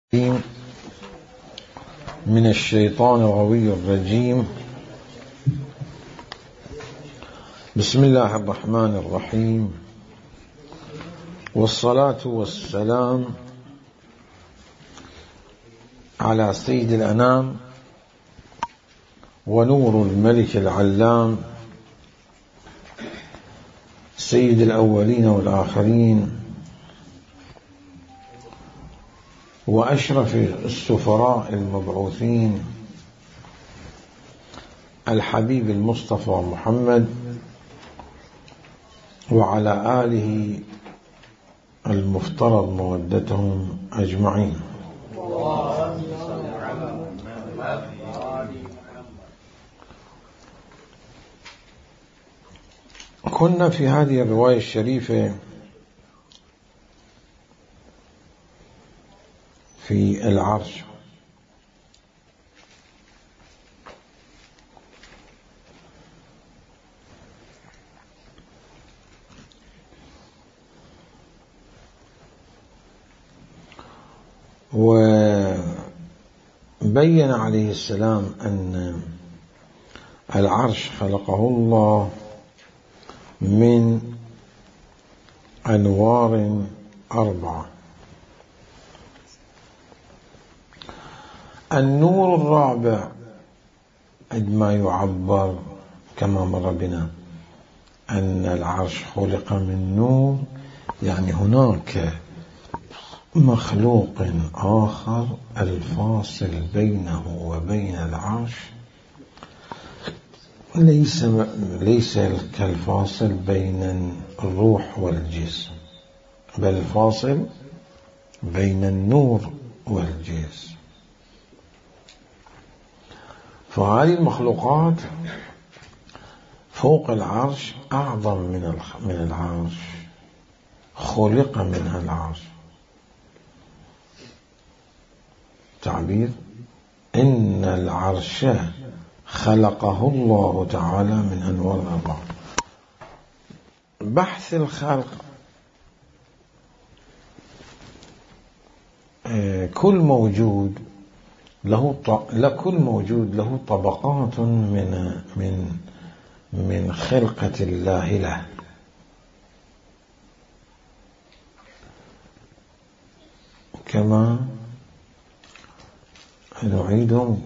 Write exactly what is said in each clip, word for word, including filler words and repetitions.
من الشيطان الغوي الرجيم. بسم الله الرحمن الرحيم، والصلاة والسلام على سيد الأنام ونور الملك العلام سيد الأولين والآخرين وأشرف السفراء المبعوثين الحبيب المصطفى محمد وعلى آله المفترض مودتهم أجمعين. كنا في هذه الرواية الشريفة في العرش، وبين عليه السلام أن العرش خلقه الله من أنوار أربعة. النور الرابع عندما يعبر كما مر بنا أن العرش خلق من نور، يعني هناك مخلوق آخر الفاصل بينه وبين العرش ليس ليس كالفاصل بين الروح والجسم، بل الفاصل بين النور والجسم. فهذه المخلوقات فوق العرش أعظم من من العرش، خلق منها العرش. تعبير إن العرش خلقه الله تعالى من أنوار أربعة. بحث الخلق، كل موجود له لكل موجود له طبقات من من من خلقة الله له. كما نعيدهم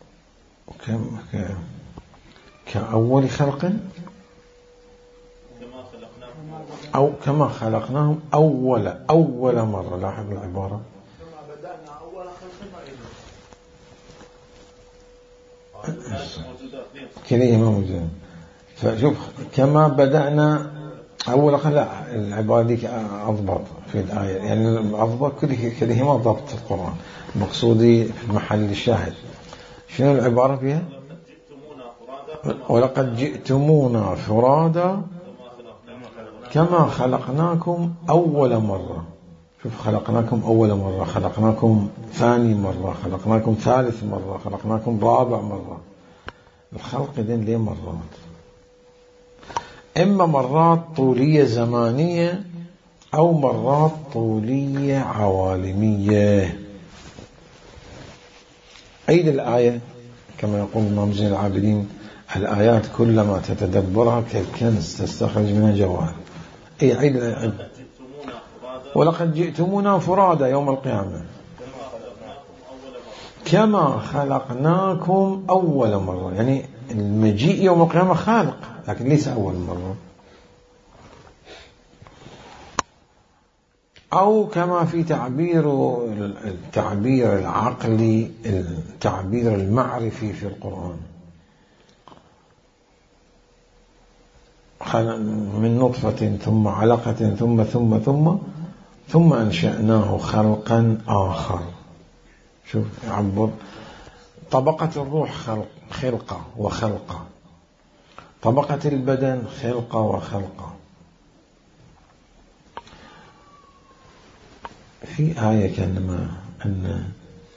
كأول خلق أو كما خلقناهم أول أول مرة. لاحظ العبارة، كلمة موجودة. فشوف كما بدأنا أول خلق، العبارة دي أضبط في الآية، يعني أضبط كل كلمة ضبط القرآن. مقصودي في محل الشاهد شنو العبارة فيها؟ ولقد جئتمونا فرادا كما خلقناكم أول مرة. شوف، خلقناكم أول مرة، خلقناكم ثاني مرة، خلقناكم ثالث مرة، خلقناكم رابع مرة. الخلق دين ليه مرات، إما مرات طولية زمانية أو مرات طولية عوالمية. عيد الآية كما يقول الإمام زين العابدين: الآيات كلما تتدبرها كالكنز تستخرج منها جواهر. أي عيد الآية: ولقد جئتمونا فرادا يوم القيامة كما خلقناكم أول مرة. يعني المجيء يوم القيامة خالق، لكن ليس أول مرة. أو كما في تعبير التعبير العقلي، التعبير المعرفي في القرآن: من نطفة ثم علقة ثم ثم ثم ثم أنشأناه خلقا آخر. شوف يعبر. طبقة الروح خلق خلقة وخلقة، طبقة البدن خلقة وخلقة. في آية كأنما أن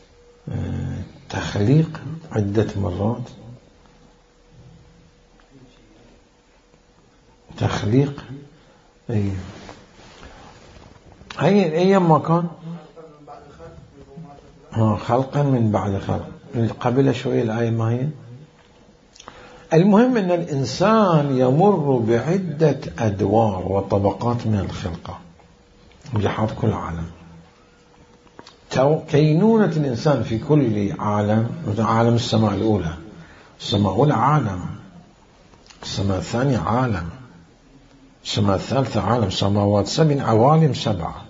تخليق عدة مرات، تخليق. أي هي أيام ما كان خلقا من بعد خلق. قبل شوية الآية ما هي؟ المهم أن الإنسان يمر بعدة أدوار وطبقات من الخلقة بلحاظ كل عالم. كينونة الإنسان في كل عالم، عالم السماء الأولى، السماء الأولى عالم، السماء الثانية عالم، السماء الثالثة عالم، سماوات سبع، عوالم سبعة،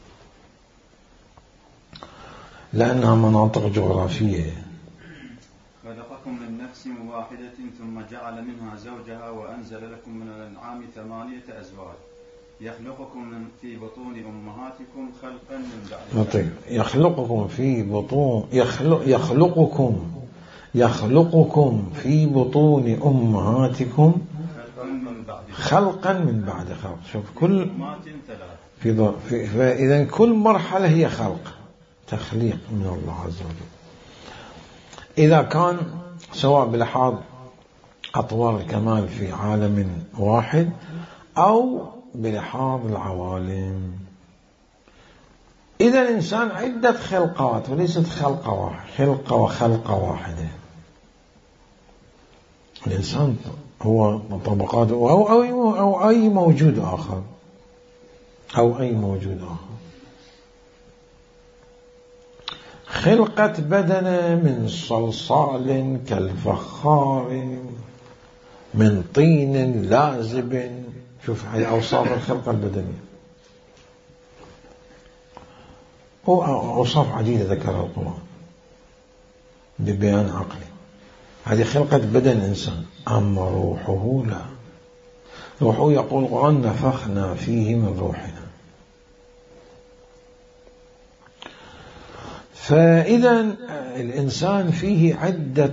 لأنها مناطق جغرافية. خلقكم من نفس واحدة ثم جعل منها زوجها وأنزل لكم من الأنعام ثمانية أزواج يخلقكم في بطون أمهاتكم خلقا من بعد خلق. يخلقكم في بطون يخلق يخلقكم يخلقكم في بطون أمهاتكم خلقا من بعد خلق. شوف كل في, في فإذا كل مرحلة هي خلق، تخليق من الله عز وجل. إذا كان سواء بلحاظ أطوار الكمال في عالم واحد أو بلحاظ العوالم. إذا الإنسان عدة خلقات وليست خلقة واحدة، خلقة وخلقة واحدة. الإنسان هو طبقات أو, أو, أو أي موجود آخر أو أي موجود آخر. خلقة بدنه من صلصال كالفخار من طين لازب. شوف هاي أوصاف الخلقة البدنية، وأوصاف عديدة ذكرها القرآن ببيان عقلي. هذه خلقة بدن الإنسان. أما روحه لا، روحه يقول القرآن نفخنا فيه من روحنا. فإذا الإنسان فيه عدة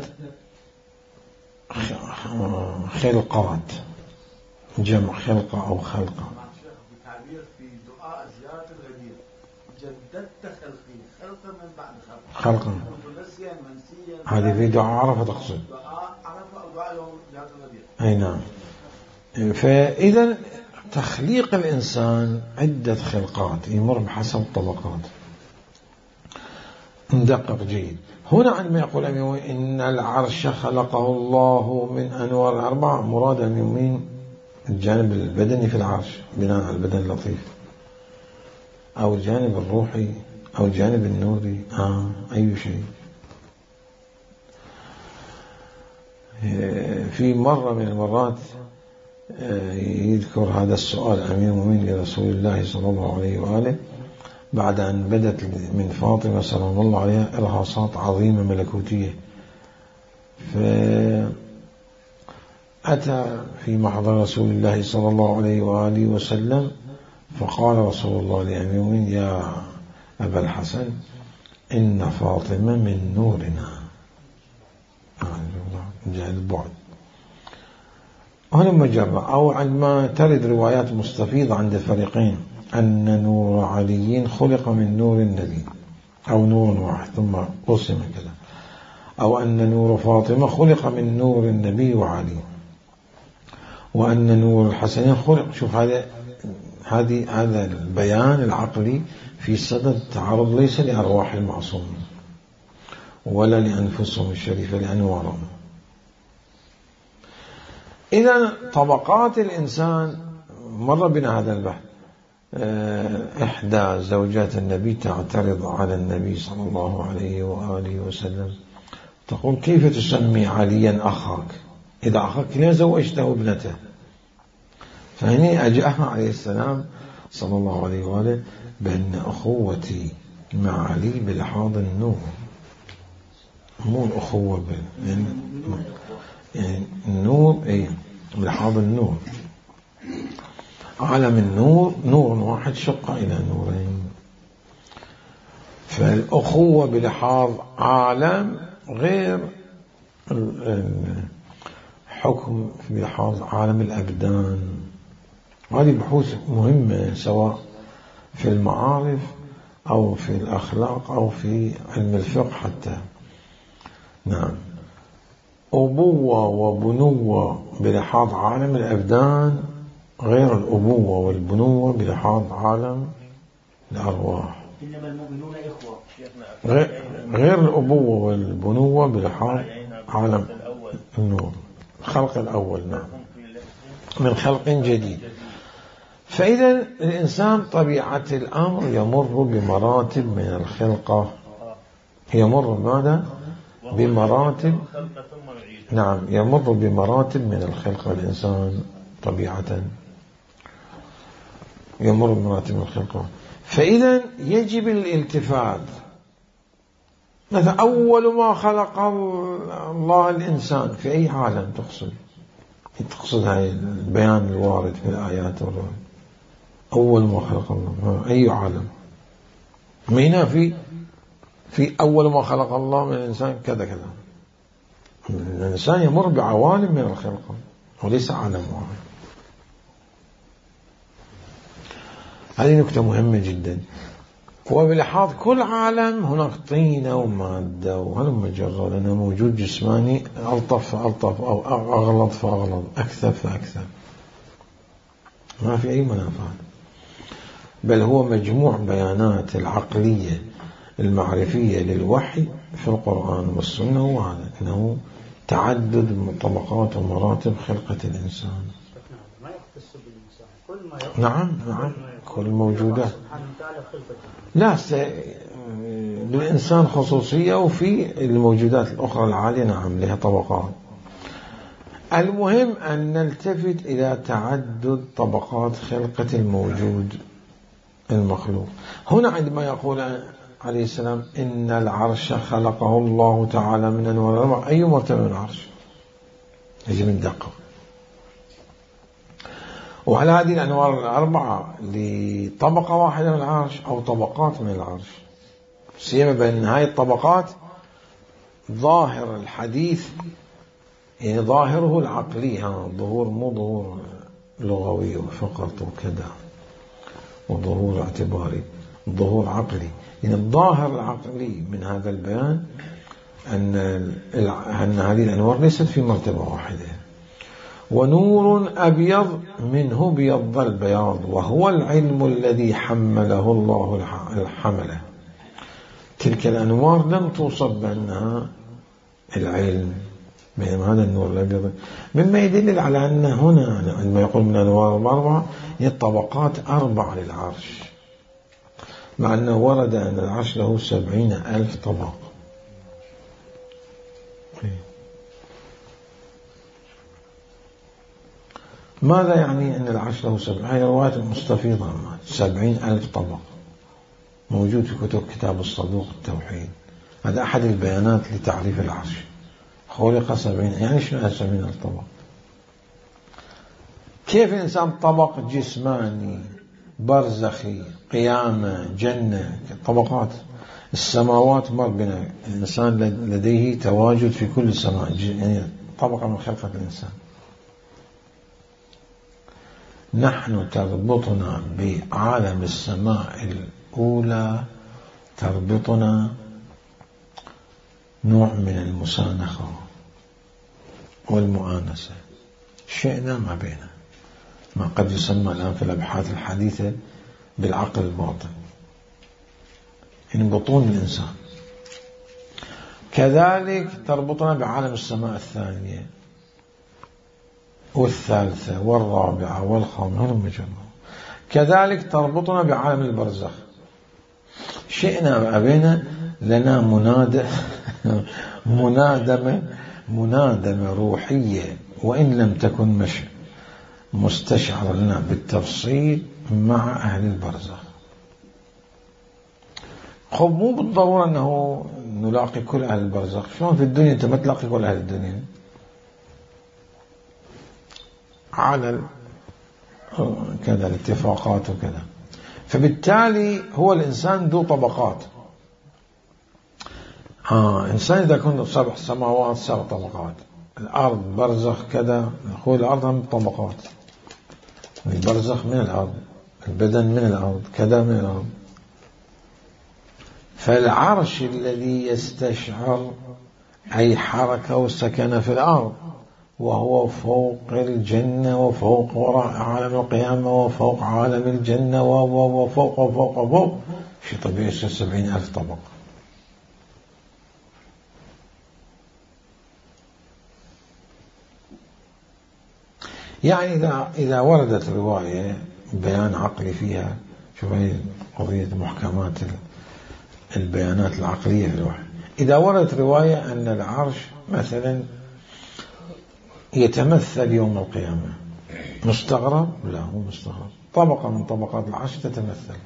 خلقات، جمع خلقة أو خلقة. بتعبير في دعاء زيارة الغدير جددت خلقي خلقا من بعد خلق خلقا، هذه في دعاء عرفة تقصد؟ دعاء عرفة أو دعاء يوم زيارة الغدير. أي نعم. فإذا تخليق الإنسان عدة خلقات يمر بحسب الطبقات. ندقق جيد. هنا عندما يقول إن العرش خلقه الله من أنوار الأربعة، مراد من الجانب البدني في العرش بناء على البدن اللطيف، أو الجانب الروحي أو الجانب النوري، آه أي شيء. في مرة من المرات يذكر هذا السؤال أمير المؤمنين لرسول الله صلى الله عليه وآله بعد أن بدت من فاطمة سلام الله عليها إرهاصات عظيمة ملكوتية. فأتى في محضر رسول الله صلى الله عليه وآله وسلم فقال رسول الله لأمير المؤمنين يا أبا الحسن إن فاطمة من نورنا، جاء البعد. هنا مجرة أو عندما ترد روايات مستفيضة عند الفريقين أن نور علي خلق من نور النبي أو نور واحد ثم قسم كذا، أو أن نور فاطمة خلق من نور النبي وعلي، وأن نور الحسنين خلق. شوف هذا هذه هذا البيان العقلي في صدد تعرض ليس لأرواح المعصومين ولا لأنفسهم الشريفة لأنوارهم. إذا طبقات الإنسان مر بنا هذا البحث. إحدى زوجات النبي تعترض على النبي صلى الله عليه وآله وسلم تقول كيف تسمي عليا أخاك إذا أخاك ليه زوجته ابنته؟ فهنا أجاها عليه السلام صلى الله عليه وآله بأن أخوتي مع علي بلحاظ النور، مو الأخوة بال يعني, يعني النور أي بلحاظ النور. عالم النور نور واحد شق إلى نورين. فالأخوة بلحاظ عالم غير الحكم بلحاظ عالم الأبدان. هذه بحوث مهمة سواء في المعارف أو في الأخلاق أو في علم الفقه حتى. نعم. أبوة وبنوة بلحاظ عالم الأبدان غير الأبوة والبنوة بلحاظ عالم الأرواح. إنما المؤمنون إخوة. غير, غير الأبوة والبنوة بلحاظ عالم النور، الخلق الأول، نعم، من خلق جديد. فإذا الإنسان طبيعة الأمر يمر بمراتب من الخلقة، يمر بماذا؟ بمراتب، نعم، يمر بمراتب من الخلقة. الإنسان طبيعة يمر بمراتب من الخلقة. فإذا يجب الالتفات. مثلا أول ما خلق الله الإنسان في أي عالم تقصد؟ تقصد هاي البيان الوارد في الآيات والروايات. أول ما خلق الله أي عالم؟ مينا في في أول ما خلق الله من الإنسان كذا كذا. الإنسان يمر بعوالم من الخلقة وليس عالم واحد. هذه نكتة مهمة جدا. وبلحاظ كل عالم هناك طينة ومادة وهلم مجرد، لأنه موجود جسماني ألطف فألطف أو أغلط فأغلط، أكثر فأكثر، ما في أي منافات، بل هو مجموع بيانات العقلية المعرفية للوحي في القرآن والسنة. وهذا أنه تعدد طبقات ومراتب خلقة الإنسان. ما يختص بالإنسان، كل ما يختص، نعم نعم، كل موجودات. لا، للإنسان خصوصية، وفي الموجودات الأخرى العالية نعم لها طبقات. المهم أن نلتفت إلى تعدد طبقات خلقة الموجود المخلوق. هنا عندما يقول عليه السلام إن العرش خلقه الله تعالى من أنوار الأربعة، أي مرتبة من العرش؟ يجب ندقق. وهل هذه الأنوار الأربعة لطبقة واحدة من العرش أو طبقات من العرش؟ سيما بين هاي الطبقات ظاهر الحديث، يعني ظاهره العقلي، ها ظهور، مو ظهور لغوي وفقط وكذا، وظهور اعتباري، ظهور عقلي. يعني الظاهر العقلي من هذا البيان أن أن هذه الأنوار ليست في مرتبة واحدة. ونور أبيض منه بيض البياض، وهو العلم الذي حمله الله الحمله. تلك الأنوار لم توصف بأنها العلم، بينما هذا النور الأبيض، مما يدل على أن هنا عندما يقول من أنوار أربعة هي الطبقات أربع للعرش، مع أنه ورد أن العرش له سبعين ألف طبق. ماذا يعني أن العرش له سبعين؟ هذه رواية مستفيضة، سبعين ألف طبق موجود في كتب كتاب الصدوق التوحيد. هذا أحد البيانات لتعريف العرش، خلق سبعين، يعني شنو سبعين ألف طبق؟ كيف الإنسان طبق جسماني، برزخي، قيامة، جنة، طبقات. السماوات مر بنا، الإنسان لديه تواجد في كل سماء، يعني طبقة من خلقة الإنسان. نحن تربطنا بعالم السماء الأولى، تربطنا نوع من المسانخة والمؤانسة، شئنا ما بينا، ما قد يسمى الآن في الأبحاث الحديثة بالعقل الباطن، إن بطون الإنسان. كذلك تربطنا بعالم السماء الثانية والثالثة والرابعة والخامسة. كذلك تربطنا بعالم البرزخ. شئنا أبينا لنا منادى منادمة منادمة روحية، وإن لم تكن مش مستشعر لنا بالتفصيل مع أهل البرزخ. خب مو بالضرورة أنه نلاقي كل أهل البرزخ. شلون في الدنيا أنت ما تلاقي كل أهل الدنيا؟ على كذا الاتفاقات وكذا. فبالتالي هو الإنسان ذو طبقات. آه إنسان إذا كنت سبع سماوات سبع طبقات، الأرض برزخ كذا، هو الأرض هم طبقات، البرزخ من الأرض، البدن من الأرض، كذا من الأرض. فالعرش الذي يستشعر أي حركة وسكن في الأرض، وهو فوق الجنة وفوق عالم القيامة وفوق عالم الجنة وفوق وفوق وفوق وفوق، شيء طبيعي يصير سبعين ألف طبق. يعني إذا إذا وردت رواية بيان عقلي فيها، شوف هي قضية محكمات البيانات العقلية في الوحي. إذا وردت رواية أن العرش مثلا يتمثل يوم القيامة، مستغرب؟ لا، مو مستغرب. طبقة من طبقات العرش تتمثل،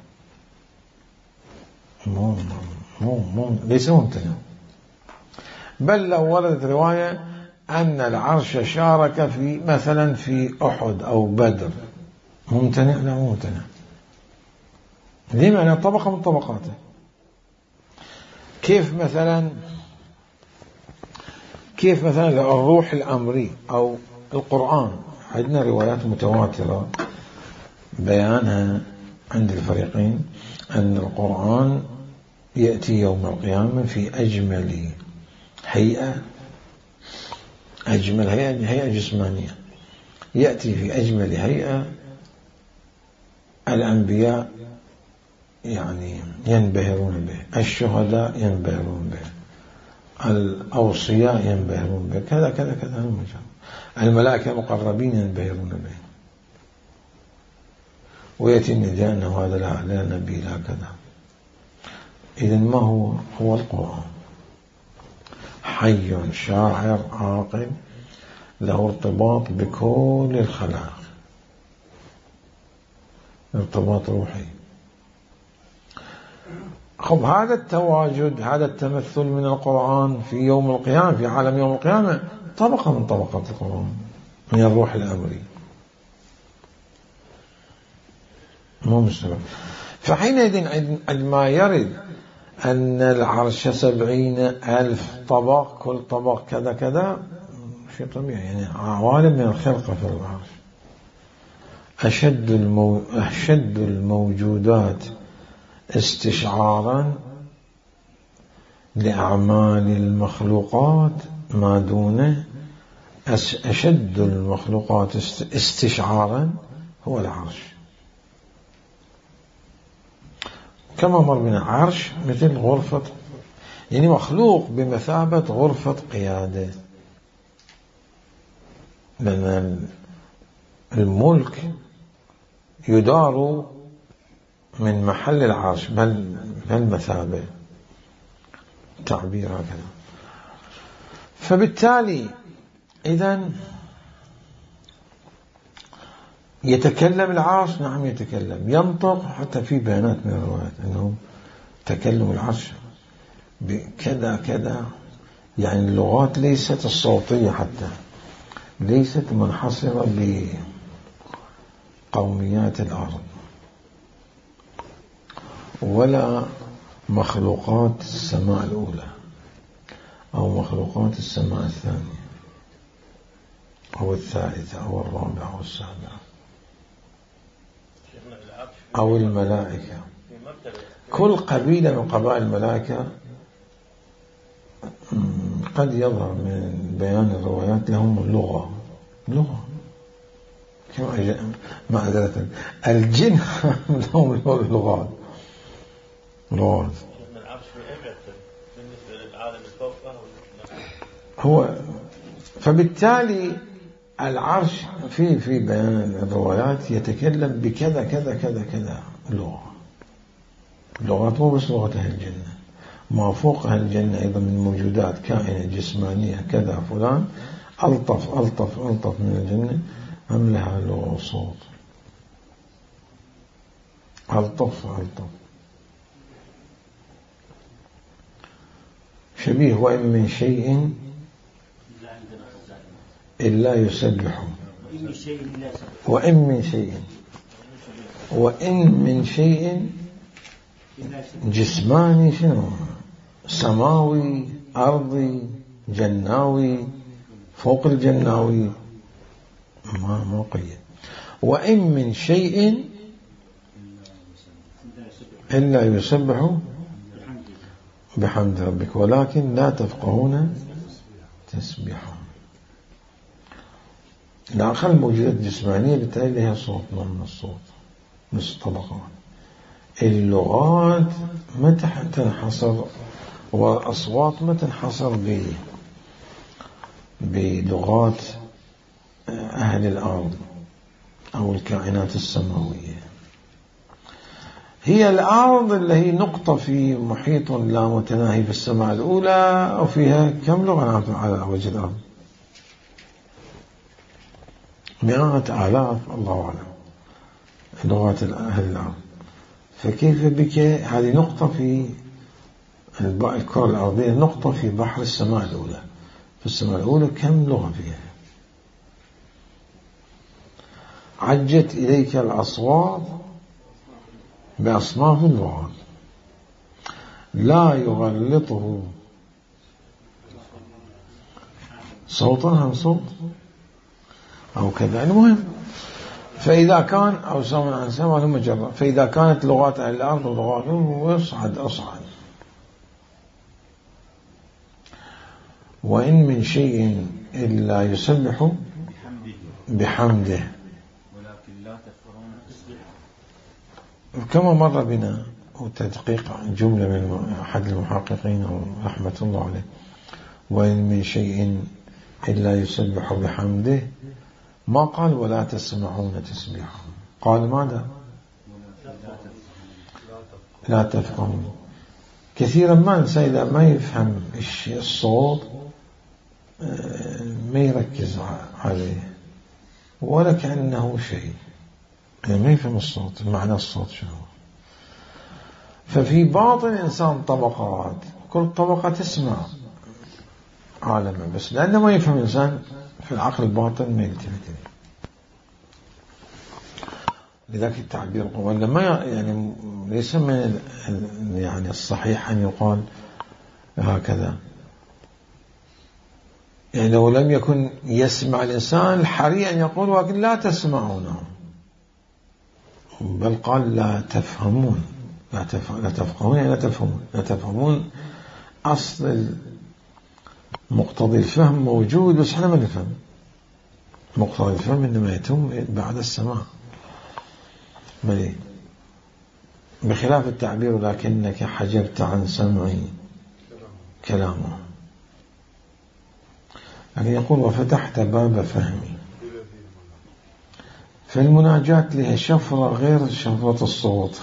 مو مو مو ليس ممتنع. بل لو وردت رواية أن العرش شارك في مثلا في أحد أو بدر، ممتنع؟ لا، ممتنع. ليه؟ معنى طبقة من طبقاته. كيف مثلا كيف مثلا الروح الأمري أو القرآن، عندنا روايات متواترة بيانها عند الفريقين أن القرآن يأتي يوم القيامة في أجمل هيئة، أجمل هيئة هيئة جسمانية، يأتي في أجمل هيئة. الأنبياء يعني ينبهرون به، الشهداء ينبهرون به، الأوصياء ينبهرون به، كذا كذا كذا، الملائكة المقربين ينبهرون به. ويأتي النداء أنه هذا لا نبي لا كذا. إذن ما هو؟ هو القرآن، حي شاعر عاقل له ارتباط بكل الخلائق، ارتباط روحي. خب هذا التواجد، هذا التمثل من القرآن في يوم القيامة، في عالم يوم القيامة، طبقة من طبقات القرآن من الروح الأمري، مو مستوى. فحينئذ عندما يرد أن العرش سبعين ألف طبق، كل طبق كذا كذا، شيء طبيعي. يعني عوالم من الخلقة في العرش. أشد, المو... أشد الموجودات استشعارا لأعمال المخلوقات ما دونه، أشد المخلوقات استشعارا هو العرش. كما مر بنا، عرش مثل غرفة، يعني مخلوق بمثابة غرفة قيادة، لأن الملك يدار من محل العرش، بل بالمثابة، تعبير هكذا. فبالتالي إذن يتكلم العرش، نعم يتكلم، ينطق. حتى في بيانات من الروايات أنه تكلم العرش بكذا كذا، يعني اللغات ليست الصوتية، حتى ليست منحصرة بقوميات الأرض ولا مخلوقات السماء الأولى أو مخلوقات السماء الثانية أو الثالثة أو الرابعة أو السابعة أو الملائكة. كل قبيلة من قبائل الملائكة قد يظهر من بيان الروايات لهم اللغة، لغة كما معذرة الجن لهم اللغات، لغات. هو فبالتالي العرش في في بيان الروايات يتكلم بكذا كذا كذا كذا لغة، لغات مو بس لغة أهل الجنة، ما فوق أهل الجنة أيضا من موجودات كائنة جسمانية كذا فلان، ألطف ألطف ألطف من الجنة، هم لها لغة وصوت، ألطف ألطف. شبيه وإن من شيء إلا يسبح، وإن من شيء، وإن من شيء جسماني، شنو؟ سماوي، أرضي، جناوي، فوق الجناوي، ما ما قيد. وإن من شيء إلا يسبح بحمد ربك ولكن لا تفقهون تسبيحهم. العقل موجودات جسمانية بالتالي لها صوت، نوع من الصوت، نص طبقات. اللغات ما تنحصر والأصوات ما تنحصر بلغات أهل الأرض أو الكائنات السماوية. هي الأرض اللي هي نقطة في محيط لا متناهي في السماء الأولى، وفيها كم لغة على وجه الأرض؟ مئات آلاف الله أعلم لغات أهل الأرض. فكيف بك هذه نقطة في الكرة الأرضية، نقطة في بحر السماء الأولى. في السماء الأولى كم لغة فيها؟ عجت إليك الأصوات بأصناف اللغات لا يغلطه صوتا عن صوت أو كذا. المهم، فإذا كان أو سمع عن سمع ثم جرى، فإذا كانت لغات أهل الأرض ولغاتهم يصعد أصعد. وإن من شيء إلا يسبح بحمده ولكن لا تفقهون تسبيحه. كما مر بنا وتدقيق جملة من أحد المحققين رحمة الله عليه، وإن من شيء إلا يسبح بحمده، ما قال ولا تسمعون تسبيحه، قال ماذا؟ لا تفقهون. كثيرا ما إنسان إذا ما يفهم الصوت ما يركز عليه ولا كأنه شيء، يعني ما يفهم الصوت، معنى الصوت شنو. ففي باطن الإنسان طبقات، كل طبقة تسمع عالمه، بس لأنه ما يفهم الإنسان في العقل الباطن ما يلتفت إليه. لذلك التعبير ولا ما يعني ليس من يعني الصحيح أن يقال هكذا. يعني لو لم يكن يسمع الإنسان الحري أن يقول ولكن لا تسمعونه، بل قال لا تفهمون. لا تفقهون يعني لا تفهمون. لا تفهمون أصل مقتضي الفهم موجود، بس احنا ما نفهم. مقتضي الفهم إنما يتم بعد السماع، بخلاف التعبير لكنك حجبت عن سمعي كلامه. لكن يقول وفتحت باب فهمي. فالمناجاة لها شفرة غير شفرة الصوت.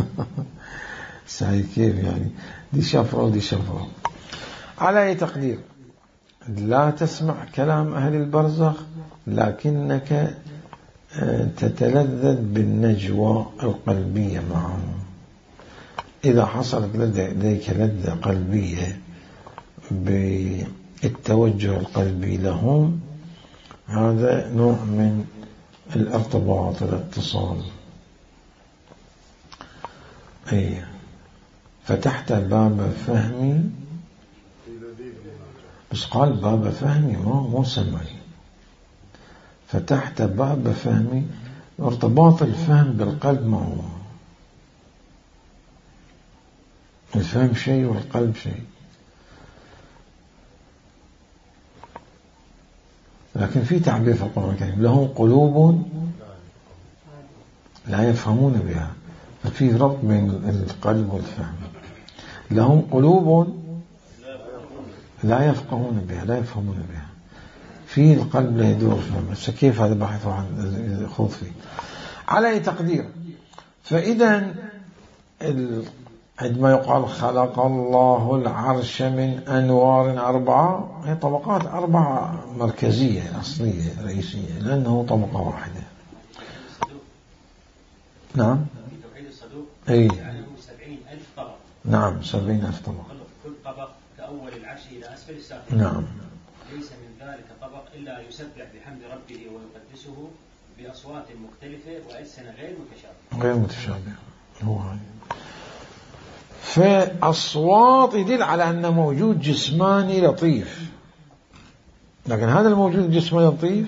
سعي كيف يعني، دي شفرة ودي شفرة. على أي تقدير لا تسمع كلام أهل البرزخ، لكنك تتلذذ بالنجوى القلبية معهم. إذا حصلت لديك لذة قلبية بالتوجه القلبي لهم، هذا نوع من الارتباط الاتصال. أي فتحت باب فهمي، بس قال باب فهمي مو مو سمعي. فتحت باب فهمي، ارتباط الفهم بالقلب معه. الفهم شيء والقلب شيء. لكن في تعبير في القرآن الكريم لهم قلوب لا يفهمون بها، ففي ربط بين القلب والفهم. لهم قلوب لا يفقهون بها، لا يفهمون بها. في القلب لا يدور فهم، بس كيف هذا بحث عن خوض فيه. على أي تقدير، فإذا عندما يقال خلق الله العرش من أنوار أربعة، هي طبقات أربعة مركزية أصلية رئيسية، لأنه طبقة واحدة. نعم. أي. سبعين ألف طبق. نعم سبعين ألف طبق. كل طبق كأول العرش إلى أسفل السافل. نعم. ليس من ذلك طبق إلا يسبح بحمد ربه ويقدسه بأصوات مختلفة وألسنة غير متشابهة. غير متشابهة. هو هاي. فأصوات يدل على أنه موجود جسماني لطيف، لكن هذا الموجود الجسماني لطيف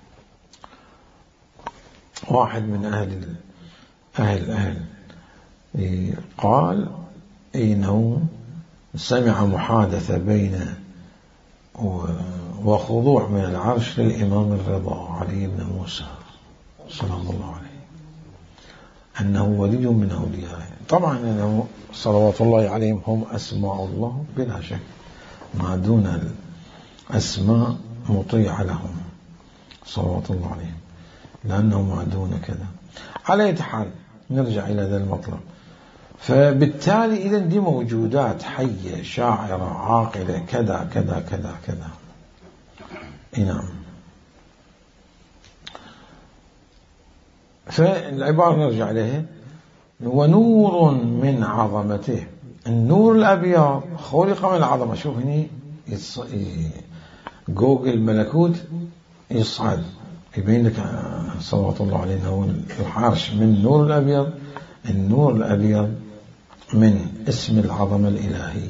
واحد من أهل أهل أهل قال إنه سمع محادثة بين وخضوع من العرش للإمام الرضا علي بن موسى صلى الله عليه. أنه ولي من أوليائه. طبعا أنه صلوات الله عليهم هم أسماء الله بلا شك، ما دون الأسماء مطيع لهم صلوات الله عليهم، لأنه ما دون كذا. على أي حال نرجع إلى ذا المطلب. فبالتالي إذا دي موجودات حية شاعرة عاقلة كذا كذا كذا كذا. نعم. فالعبارة نرجع إليها: ونور من عظمته. النور الأبيض خلق من العظمة. شوف هني جوجل ملكوت يصعد يبين لك صلوات الله عليه هو العرش من النور الأبيض. النور الأبيض من اسم العظمة الإلهي.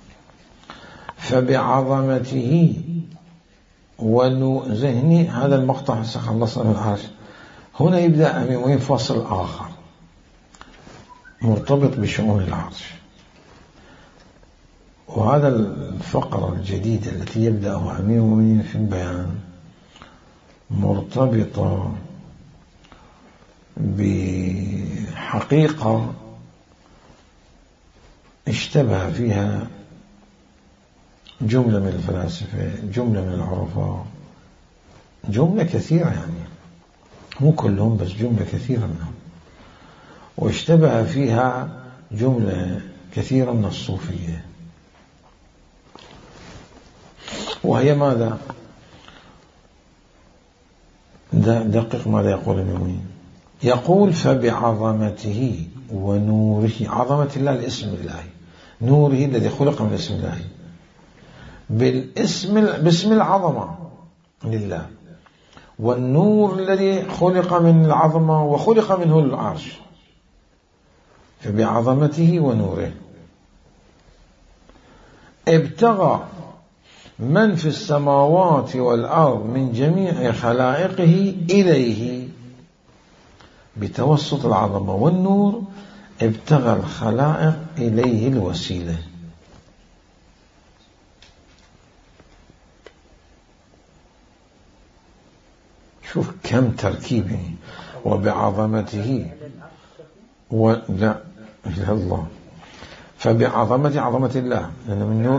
فبعظمته ونزهني هذا المقطع خلصنا من العرش. هنا يبدأ من فصل آخر مرتبط بشؤون العرش، وهذا الفقرة الجديدة التي يبدأها أمير المؤمنين في البيان مرتبطة بحقيقة اشتبه فيها جملة من الفلاسفة، جملة من العرفاء، جملة كثيرة يعني مو كلهم بس جملة كثيرة منهم، واشتبه فيها جملة كثيرة من الصوفية. وهي ماذا؟ دقق ماذا يقول المؤمنين. يقول: فبعظمته ونوره. عظمة الله الاسم الإلهي، نوره الذي خلق من اسم الله، بالاسم باسم العظمة لله، والنور الذي خلق من العظمة وخلق منه العرش. فبعظمته ونوره ابتغى من في السماوات والأرض من جميع خلائقه إليه. بتوسط العظمة والنور ابتغى الخلائق إليه الوسيلة. شوف كم تركيبه. وبعظمته ولا إلى الله. فبعظمته عظمة الله، لأن من نور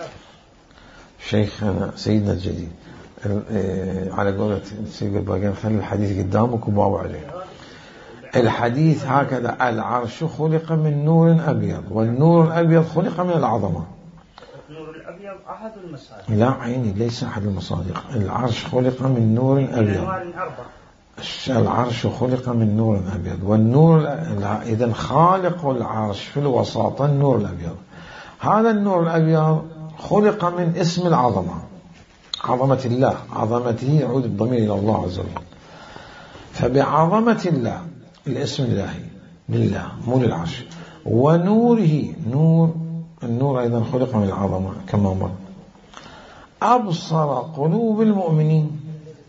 شيخنا سيدنا الجديد على قولة سيد الباقين: خلي الحديث قدامك وباو عليه. الحديث هكذا: العرش خلق من نور أبيض، والنور الأبيض خلق من العظمة. النور الأبيض أحد المصادق. لا عيني، ليس أحد المصادق. العرش خلق من نور أبيض. العرش خلق من نور أبيض، والنور إذن خالق العرش في الوساطة النور الأبيض. هذا النور الأبيض خلق من اسم العظمة، عظمة الله. عظمته يعود الضمير إلى الله عز وجل. فبعظمة الله الاسم الإلهي لله مو للعرش، ونوره نور النور أيضا خلق من العظمة كما مر. أبصر قلوب المؤمنين.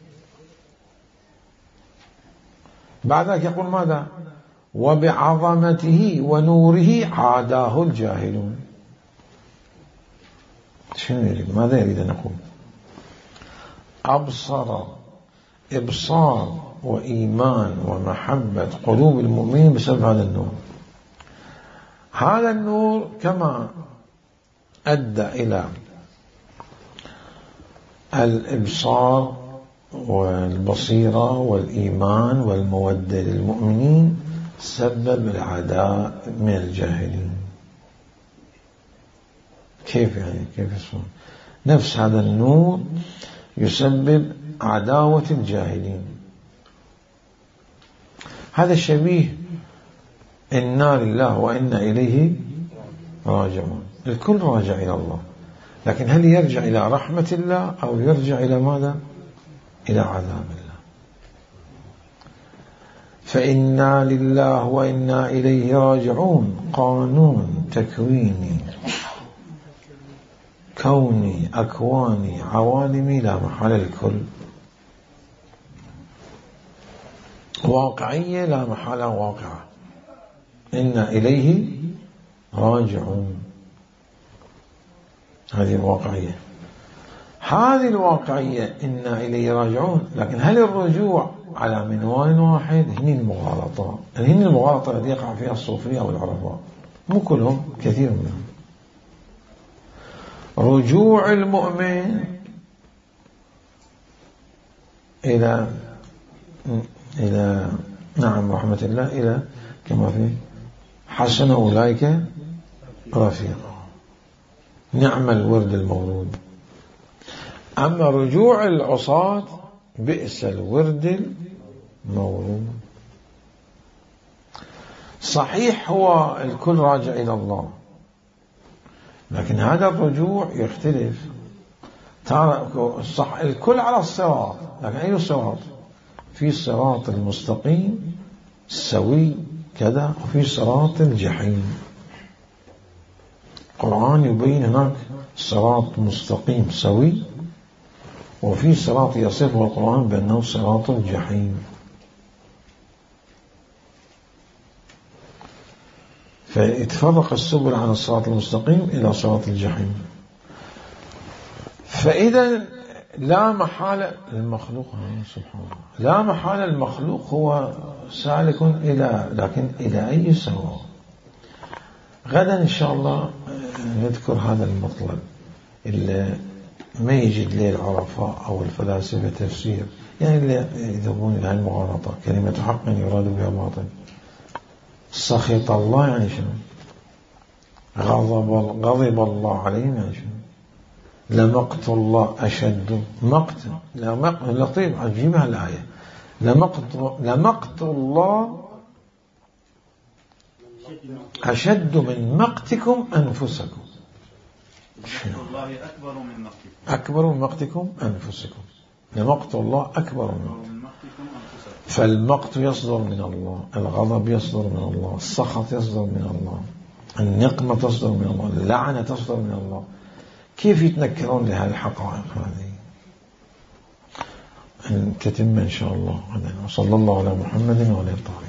بعد ذلك يقول ماذا؟ وبعظمته ونوره عاداه الجاهلون. شنو يريد؟ ماذا يريد أن نقول؟ أبصر إبصار وإيمان ومحبة قلوب المؤمنين بسبب هذا النور. هذا النور كما أدى إلى الإبصار والبصيرة والإيمان والمودة للمؤمنين، سبب العداء من الجاهلين. كيف يعني؟ كيف يصير؟ نفس هذا النور يسبب عداوة الجاهلين. هذا شبيه إنا لله وإنا إليه راجعون. الكل راجع إلى الله، لكن هل يرجع إلى رحمة الله أو يرجع إلى ماذا؟ إلى عذاب الله. فإنا لله وإنا إليه راجعون قانون تكويني كوني أكواني عوالمي لا محل الكل، واقعية لا محالة واقعة. إنا إليه راجعون، هذه الواقعية. هذه الواقعية إنا إليه راجعون، لكن هل الرجوع على منوال واحد هني المغالطة، هني المغالطة التي يقع فيها الصوفية والعرفاء، مو كلهم، كثير منهم. رجوع المؤمن إلى إلى نعم رحمة الله إلى كما في حسن أولئك رفيقا، نعم الورد المورود. أما رجوع العصاة بئس الورد المورود. صحيح هو الكل راجع إلى الله، لكن هذا الرجوع يختلف. ترى صح الكل على الصراط، لكن أي الصراط؟ في الصراط المستقيم السوي كذا، وفي صراط الجحيم. القرآن يبين هناك صراط مستقيم سوي، وفي صراط يصفه القرآن بأنه صراط الجحيم. فيتفرق السبل عن الصراط المستقيم إلى صراط الجحيم. فإذا لا محالة المخلوق سبحان الله، لا محالة المخلوق هو سالك إلى، لكن إلى أي سواء. غدا إن شاء الله نذكر هذا المطلب اللي ما يجد ليه العرفاء أو الفلاسفة تفسير، يعني اللي يذهبون إلى المغالطة. كلمة حق يراد بها باطل. سخط الله يعني شنو؟ غضب غضب الله عليهم يعني شنو؟ لمقت الله أشد مقت، لمقت لطيف عجيبها الآية. لمقت لمقت الله أشد من مقتكم أنفسكم. شنو؟ الله أكبر من مقتكم أكبر من مقتكم أنفسكم. لمقت الله أكبر من مقتكم أنفسكم. فالمقت يصدر من الله، الغضب يصدر من الله، السخط يصدر من الله، النقمة تصدر من الله، اللعنة تصدر من الله. كيف يتنكرون لهذه الحقائق هذه؟ نكتم إن شاء الله. وصلى الله على محمد وعلى آله.